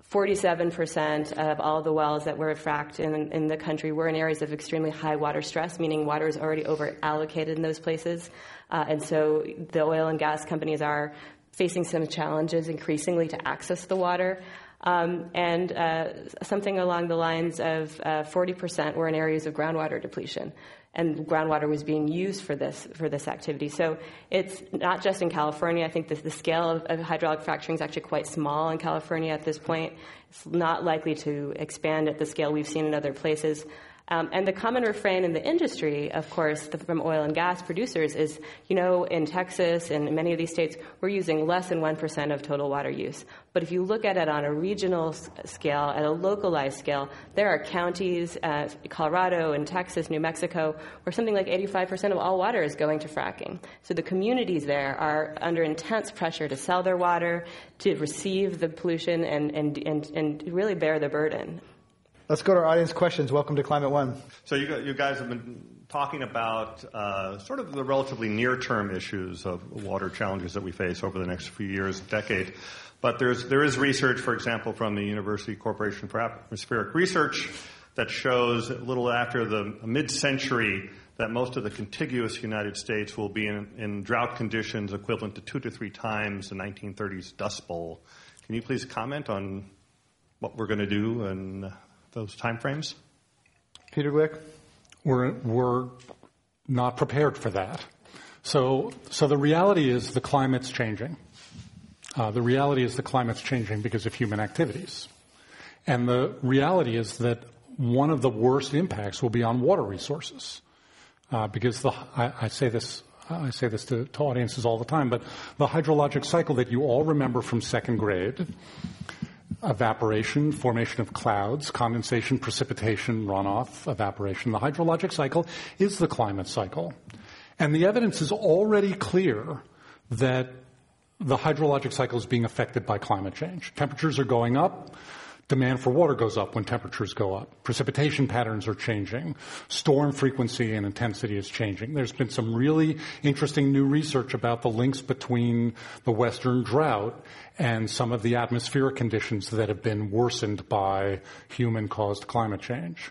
47% of all the wells that were fracked in the country were in areas of extremely high water stress, meaning water is already over allocated in those places. And so the oil and gas companies are facing some challenges increasingly to access the water. And something along the lines of 40% were in areas of groundwater depletion. And groundwater was being used for this activity. So it's not just in California. I think the scale of hydraulic fracturing is actually quite small in California at this point. It's not likely to expand at the scale we've seen in other places. And the common refrain in the industry, of course, from oil and gas producers is, in Texas and in many of these states, we're using less than 1% of total water use. But if you look at it on a regional scale, at a localized scale, there are counties, Colorado and Texas, New Mexico, where something like 85% of all water is going to fracking. So the communities there are under intense pressure to sell their water, to receive the pollution, and really bear the burden. Let's go to our audience questions. Welcome to Climate One. So you guys have been talking about sort of the relatively near-term issues of water challenges that we face over the next few years, decade. But there is research, for example, from the University Corporation for Atmospheric Research that shows a little after the mid-century that most of the contiguous United States will be in drought conditions equivalent to 2 to 3 times the 1930s Dust Bowl. Can you please comment on what we're going to do and those timeframes? Peter Glick? We're not prepared for that. So the reality is the climate's changing. The reality is the climate's changing because of human activities. And the reality is that one of the worst impacts will be on water resources. Because I say this to audiences all the time, but the hydrologic cycle that you all remember from second grade, evaporation, formation of clouds, condensation, precipitation, runoff, evaporation, the hydrologic cycle is the climate cycle. And the evidence is already clear that the hydrologic cycle is being affected by climate change. Temperatures are going up. Demand for water goes up when temperatures go up. Precipitation patterns are changing. Storm frequency and intensity is changing. There's been some really interesting new research about the links between the Western drought and some of the atmospheric conditions that have been worsened by human-caused climate change.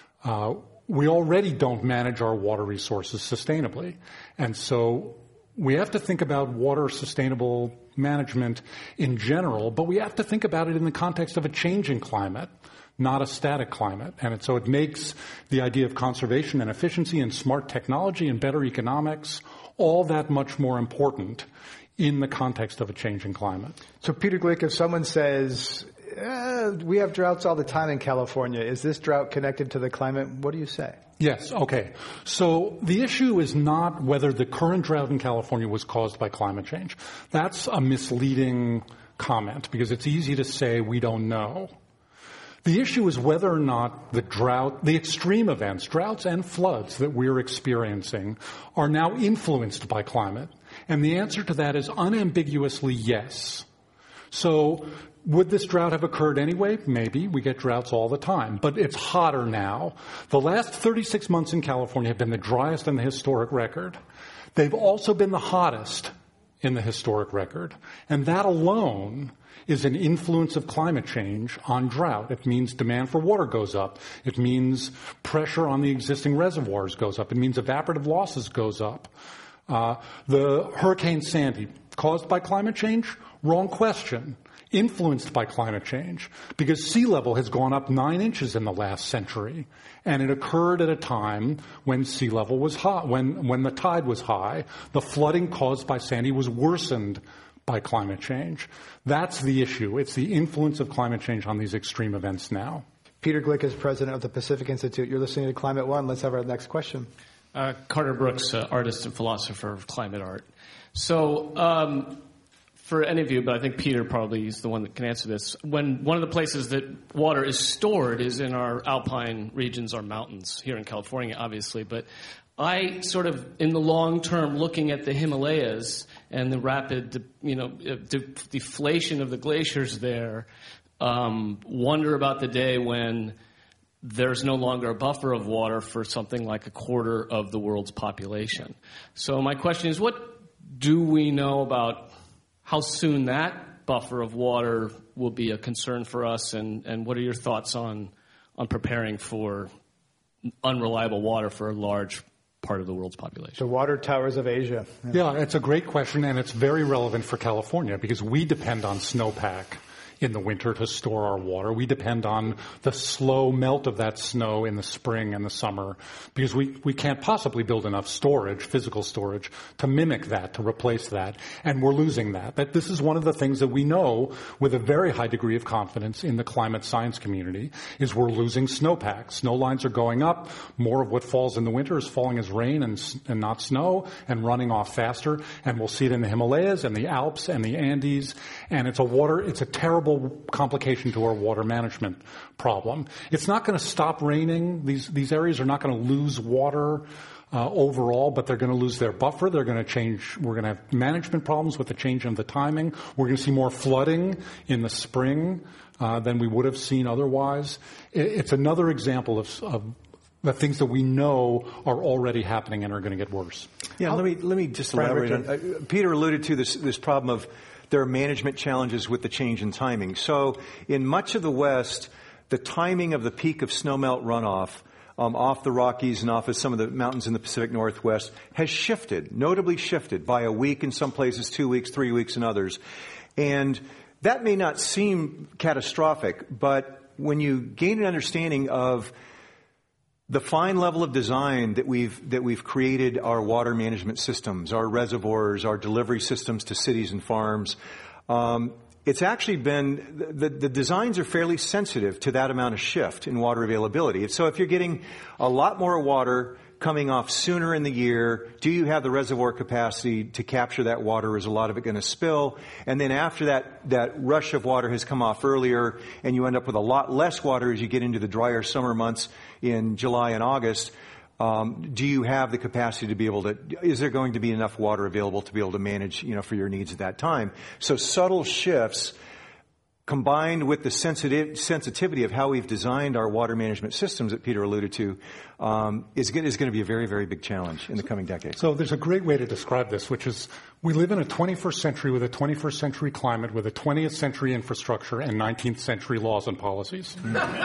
We already don't manage our water resources sustainably. And so we have to think about water sustainable management in general, but we have to think about it in the context of a changing climate, not a static climate. And so it makes the idea of conservation and efficiency and smart technology and better economics all that much more important in the context of a changing climate. So Peter Glick, if someone says, we have droughts all the time in California, is this drought connected to the climate? What do you say? Yes, okay. So the issue is not whether the current drought in California was caused by climate change. That's a misleading comment because it's easy to say we don't know. The issue is whether or not the extreme events, droughts and floods that we're experiencing are now influenced by climate. And the answer to that is unambiguously yes. So would this drought have occurred anyway? Maybe. We get droughts all the time. But it's hotter now. The last 36 months in California have been the driest in the historic record. They've also been the hottest in the historic record. And that alone is an influence of climate change on drought. It means demand for water goes up. It means pressure on the existing reservoirs goes up. It means evaporative losses goes up. The Hurricane Sandy, caused by climate change? Wrong question. Influenced by climate change, because sea level has gone up 9 inches in the last century, and it occurred at a time when sea level was high, when the tide was high. The flooding caused by Sandy was worsened by climate change. That's the issue. It's the influence of climate change on these extreme events now. Peter Glick is president of the Pacific Institute. You're listening to Climate One. Let's have our next question. Carter Brooks, artist and philosopher of climate art. So, for any of you, but I think Peter probably is the one that can answer this. When one of the places that water is stored is in our alpine regions, our mountains here in California, obviously. But I sort of, in the long term, looking at the Himalayas and the rapid, deflation of the glaciers there, wonder about the day when there's no longer a buffer of water for something like a quarter of the world's population. So my question is, what do we know about how soon that buffer of water will be a concern for us, and what are your thoughts on preparing for unreliable water for a large part of the world's population? The water towers of Asia. Yeah, it's a great question, and it's very relevant for California because we depend on snowpack in the winter to store our water. We depend on the slow melt of that snow in the spring and the summer because we can't possibly build enough storage, physical storage, to mimic that, to replace that, and we're losing that. But this is one of the things that we know with a very high degree of confidence in the climate science community is we're losing snowpack. Snow lines are going up. More of what falls in the winter is falling as rain and not snow and running off faster. And we'll see it in the Himalayas and the Alps and the Andes. And it's a terrible complication to our water management problem. It's not going to stop raining. These areas are not going to lose water overall, but they're going to lose their buffer. They're going to change. We're going to have management problems with the change in the timing. We're going to see more flooding in the spring than we would have seen otherwise. It's another example of the things that we know are already happening and are going to get worse. Yeah, let me just elaborate on. Peter alluded to this problem of there are management challenges with the change in timing. So in much of the West, the timing of the peak of snowmelt runoff off the Rockies and off of some of the mountains in the Pacific Northwest has shifted, notably shifted by a week in some places, 2 weeks, 3 weeks in others. And that may not seem catastrophic, but when you gain an understanding of the fine level of design that we've created our water management systems, our reservoirs, our delivery systems to cities and farms, it's actually been, the designs are fairly sensitive to that amount of shift in water availability. So if you're getting a lot more water coming off sooner in the year, do you have the reservoir capacity to capture that water? Is a lot of it going to spill? And then after that rush of water has come off earlier, and you end up with a lot less water as you get into the drier summer months in July and August, do you have the capacity to be able to, is there going to be enough water available to be able to manage, for your needs at that time? So subtle shifts combined with the sensitivity of how we've designed our water management systems that Peter alluded to, is going to be a very, very big challenge in the coming decades. So there's a great way to describe this, which is we live in a 21st century with a 21st century climate, with a 20th century infrastructure and 19th century laws and policies.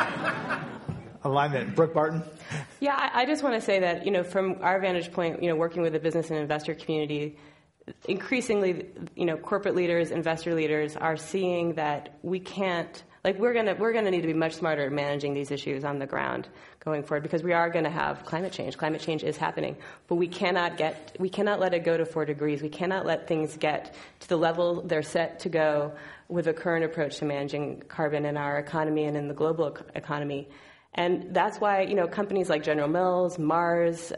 Alignment. Brooke Barton? Yeah, I just want to say that, from our vantage point, working with the business and investor community, increasingly, corporate leaders, investor leaders are seeing that we can't, we're gonna need to be much smarter at managing these issues on the ground going forward, because we are going to have climate change. Climate change is happening, but we cannot let it go to 4 degrees. We cannot let things get to the level they're set to go with the current approach to managing carbon in our economy and in the global economy. And that's why, companies like General Mills, Mars,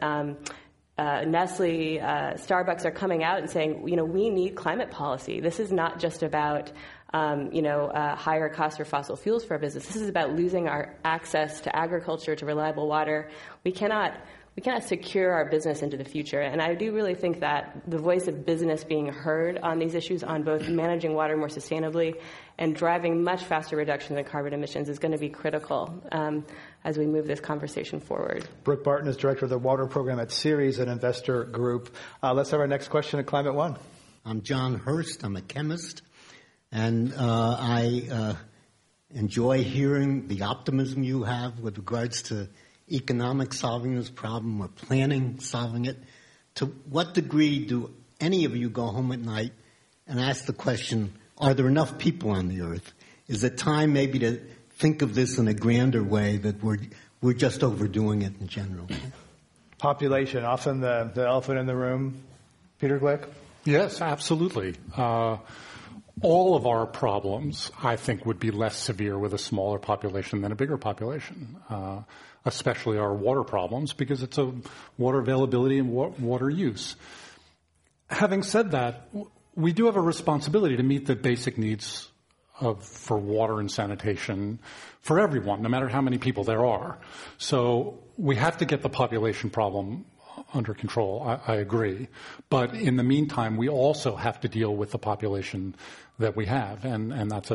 Nestle, Starbucks are coming out and saying, we need climate policy. This is not just about, higher costs for fossil fuels for our business. This is about losing our access to agriculture, to reliable water. We cannot secure our business into the future. And I do really think that the voice of business being heard on these issues, on both managing water more sustainably and driving much faster reductions in carbon emissions, is going to be critical as we move this conversation forward. Brooke Barton is director of the water program at Ceres, an investor group. Let's have our next question at Climate One. I'm John Hurst. I'm a chemist. And I enjoy hearing the optimism you have with regards to economic solving this problem or planning solving it. To what degree do any of you go home at night and ask the question, are there enough people on the earth? Is it time maybe to think of this in a grander way, that we're just overdoing it in general? Population, often the elephant in the room. Peter Glick? Yes, absolutely. All of our problems, I think, would be less severe with a smaller population than a bigger population, especially our water problems, because it's a water availability and water use. Having said that, we do have a responsibility to meet the basic needs for water and sanitation for everyone, no matter how many people there are. So we have to get the population problem under control. I agree. But in the meantime, we also have to deal with the population that we have, and that's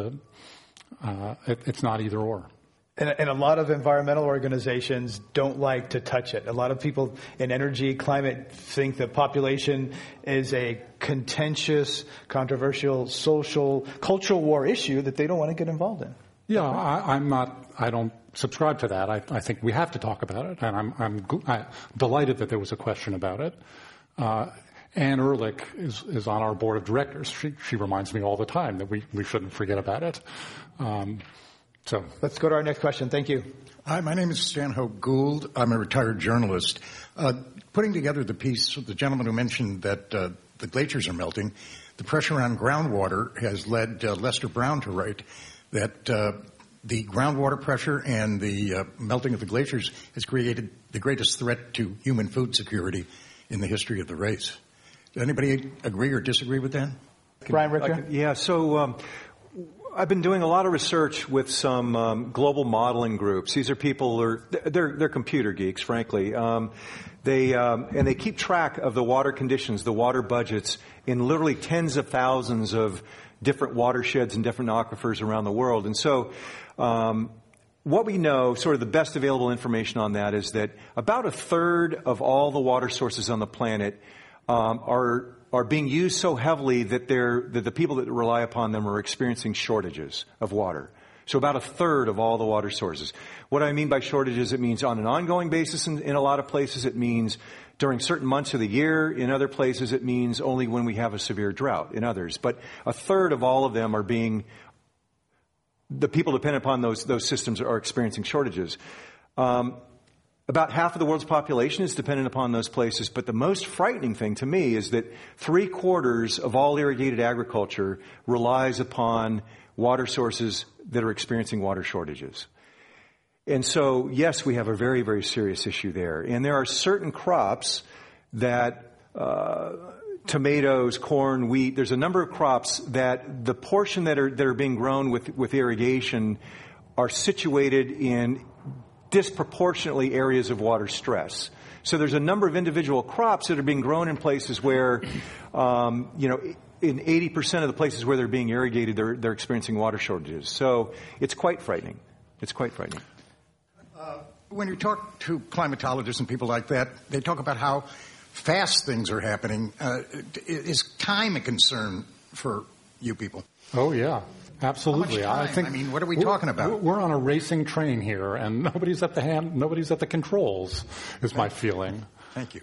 it's not either or. And a lot of environmental organizations don't like to touch it. A lot of people in energy, climate think that population is a contentious, controversial, social, cultural war issue that they don't want to get involved in. Yeah, I don't subscribe to that. I think we have to talk about it, and I'm delighted that there was a question about it. Anne Ehrlich is on our board of directors. She reminds me all the time that we shouldn't forget about it. So let's go to our next question. Thank you. Hi, my name is Stanhope Gould. I'm a retired journalist. Putting together the piece, the gentleman who mentioned that the glaciers are melting, the pressure on groundwater has led Lester Brown to write that the groundwater pressure and the melting of the glaciers has created the greatest threat to human food security in the history of the race. Does anybody agree or disagree with that? Brian Richter? Yeah, so I've been doing a lot of research with some global modeling groups. These are people, they're computer geeks, frankly. They keep track of the water conditions, the water budgets in literally tens of thousands of different watersheds and different aquifers around the world. And so what we know, sort of the best available information on that, is that about a third of all the water sources on the planet are being used so heavily that the people that rely upon them are experiencing shortages of water. So about a third of all the water sources. What I mean by shortages, it means on an ongoing basis in a lot of places. It means during certain months of the year. In other places, it means only when we have a severe drought in others. But a third of all of them the people dependent upon those systems are experiencing shortages. About half of the world's population is dependent upon those places, but the most frightening thing to me is that 3/4 of all irrigated agriculture relies upon water sources that are experiencing water shortages. And so, yes, we have a very, very serious issue there. And there are certain crops that, tomatoes, corn, wheat, there's a number of crops that the portion that are being grown with irrigation are situated in disproportionately areas of water stress. So there's a number of individual crops that are being grown in places where, in 80% of the places where they're being irrigated, they're experiencing water shortages. So it's quite frightening. It's quite frightening. When you talk to climatologists and people like that, they talk about how fast things are happening. Is time a concern for you people? Oh, yeah. Absolutely. I mean, what are we talking about? We're on a racing train here, and nobody's at the controls, is my feeling. Thank you.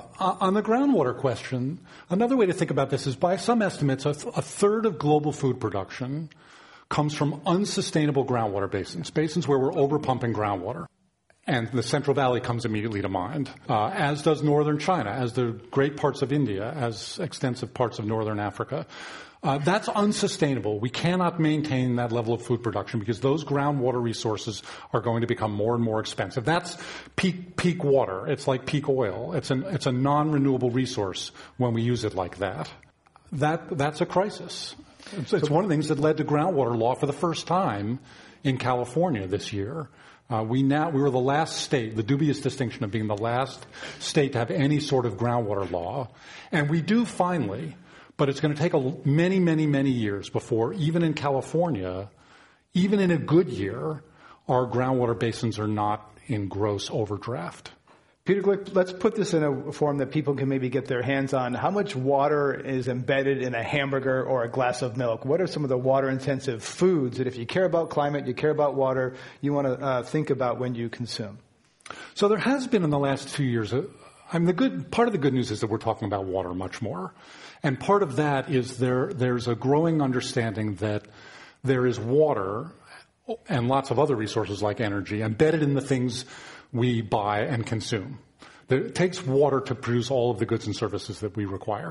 On the groundwater question, another way to think about this is by some estimates, a third of global food production comes from unsustainable groundwater basins where we're overpumping groundwater. And the Central Valley comes immediately to mind, as does northern China, as do great parts of India, as extensive parts of northern Africa. That's unsustainable. We cannot maintain that level of food production because those groundwater resources are going to become more and more expensive. That's peak water. It's like peak oil. It's a non-renewable resource when we use it like that. That's a crisis. It's one of the things that led to groundwater law for the first time in California this year. We were the last state, the dubious distinction of being the last state to have any sort of groundwater law. And we do finally, but it's going to take many, many, many years before, even in California, even in a good year, our groundwater basins are not in gross overdraft. Peter Glick, let's put this in a form that people can maybe get their hands on. How much water is embedded in a hamburger or a glass of milk? What are some of the water-intensive foods that if you care about climate, you care about water, you want to think about when you consume? So there has been in the last few years, part of the good news is that we're talking about water much more. And part of that is there's a growing understanding that there is water and lots of other resources like energy embedded in the things we buy and consume. It takes water to produce all of the goods and services that we require.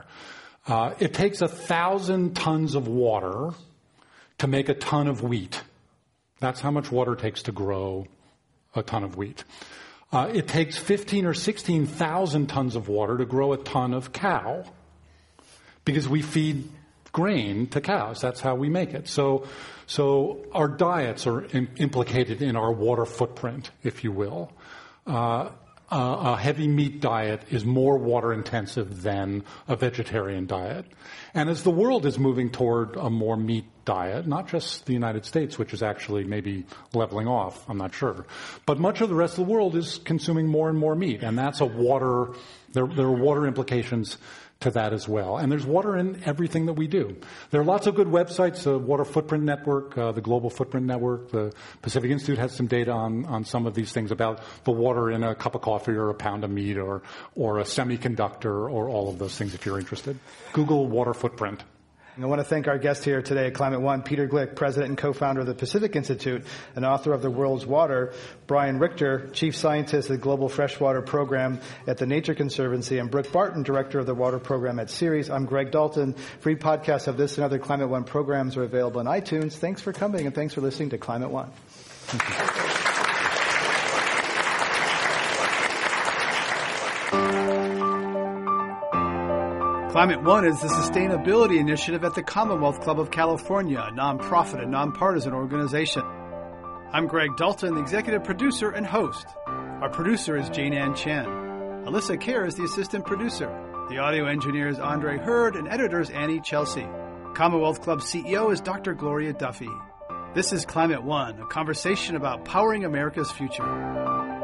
It takes 1,000 tons of water to make a ton of wheat. That's how much water it takes to grow a ton of wheat. It takes 15 or 16,000 tons of water to grow a ton of cow because we feed grain to cows. That's how we make it. So our diets are implicated in our water footprint, if you will. A heavy meat diet is more water intensive than a vegetarian diet. And as the world is moving toward a more meat diet, not just the United States, which is actually maybe leveling off, I'm not sure, but much of the rest of the world is consuming more and more meat. And that's there are water implications to that as well. And there's water in everything that we do. There are lots of good websites, the Water Footprint Network, the Global Footprint Network. The Pacific Institute has some data on some of these things about the water in a cup of coffee or a pound of meat or a semiconductor or all of those things if you're interested. Google Water Footprint. And I want to thank our guest here today at Climate One, Peter Glick, president and co-founder of the Pacific Institute and author of The World's Water, Brian Richter, chief scientist at the Global Freshwater Program at the Nature Conservancy, and Brooke Barton, director of the Water Program at Ceres. I'm Greg Dalton. Free podcasts of this and other Climate One programs are available on iTunes. Thanks for coming and thanks for listening to Climate One. Thank you. Climate One is the sustainability initiative at the Commonwealth Club of California, a nonprofit and nonpartisan organization. I'm Greg Dalton, the executive producer and host. Our producer is Jane Ann Chen. Alyssa Kerr is the assistant producer. The audio engineer is Andre Hurd, and editor is Annie Chelsea. Commonwealth Club CEO is Dr. Gloria Duffy. This is Climate One, a conversation about powering America's future.